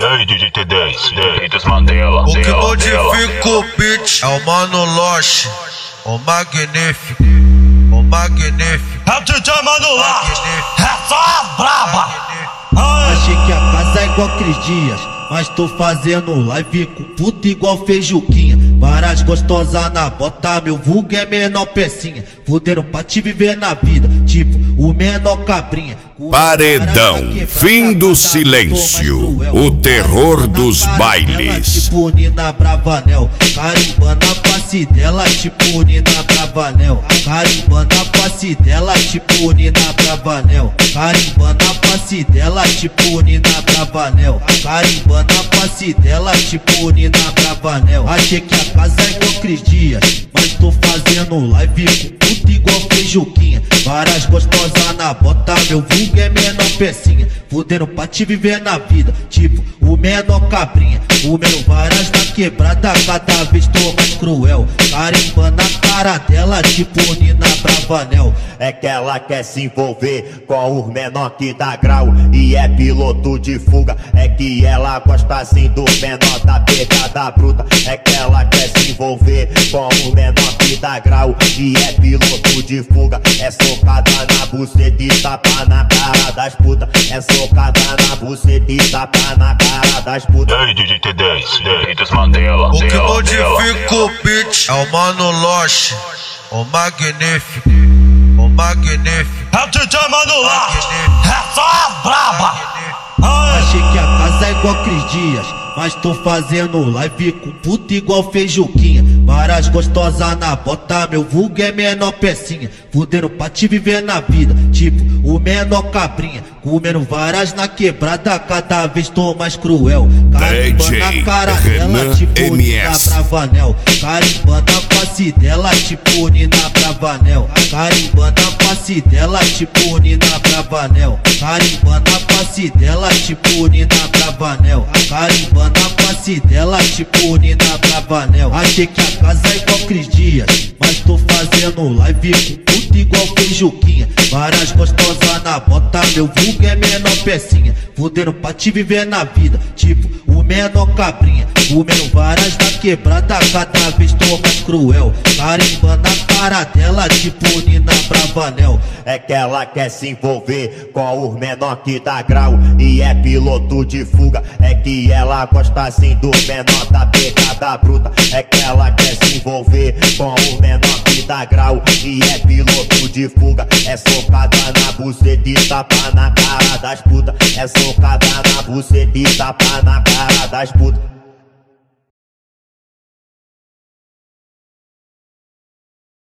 Ei, DJ T10, Ritas Mandela. O que modifica o beat é o Mano Loche, o magnífico, o magnífico. É o DJ Mano Loche, é só as braba. Achei que a casa é igual Cris Dias, mas tô fazendo live com puta igual Feijuquinha. Várias gostosas na bota, meu vulgo é menor pecinha. Fuderam pra te viver na vida, tipo o menor cabrinha. Paredão, fim do silêncio, o terror dos bailes. Tipo Nina Bravanel, carimbando a face dela, tipo Nina Bravanel. Carimbando a face dela, tipo Nina Bravanel. Carimbando a face dela, tipo Nina Bravanel. Carimbando a face dela, tipo Nina Bravanel. Achei que a casa é igual Cris Dias, mas tô fazendo live com puta igual Feijuquinha. Várias gostosas na bota, meu vulgo é menor pecinha. Fuderam pra te viver na vida, tipo o menor cabrinha. Comendo várias na quebrada, cada vez tô mais cruel. Carimbando a cara dela, tipo Nina Bravanel. É que ela quer se envolver com os menor que dá grau e é piloto de fuga. É que ela gosta assim do menor da pegada bruta. É que ela quer se envolver com os menor que dá grau e é piloto de fuga. É socada na buceta e tapa na cara das putas. É socada na buceta e tapa na cara das putas. Ei, DJ T10, Ritas Mandela. O que modifica o beat é o Mano Loche, o magnífico, o magnífico. É o DJ Mano Loche, é só as braba. Achei que a casa é igual Cris Dias, mas tô fazendo live com puta igual Feijuquinha. Várias gostosas na bota, meu vulgo é menor pecinha. Fuderam pra te viver na vida, tipo o menor cabrinha. Comendo várias na quebrada, cada vez tô mais cruel. Carimbando a cara dela, tipo Nina Bravanel. Carimbando a face dela, tipo Nina Bravanel. Carimbando a face dela, tipo Nina Bravanel. Carimbando a face dela, tipo Nina Bravanel. Carimbando a face dela, tipo Nina Bravanel. Achei que a casa é igual Cris Dias, mas tô fazendo live com puta igual Feijuquinha. Várias gostosas na bota, meu vulgo é menor pecinha. Fuderam pra te viver na vida, tipo o menor cabrinha. Comendo várias na quebrada, cada vez tô mais cruel. Carimbando a cara dela, tipo Nina Bravanel. É que ela quer se envolver com os menor que dá grau e é piloto de fuga. É que ela gosta assim do menor da pegada bruta. É que ela quer se envolver com os menor que dá grau e é piloto de fuga. É socada na buceta e tapa na cara das putas. É socada na buceta e tapa na cara das putas.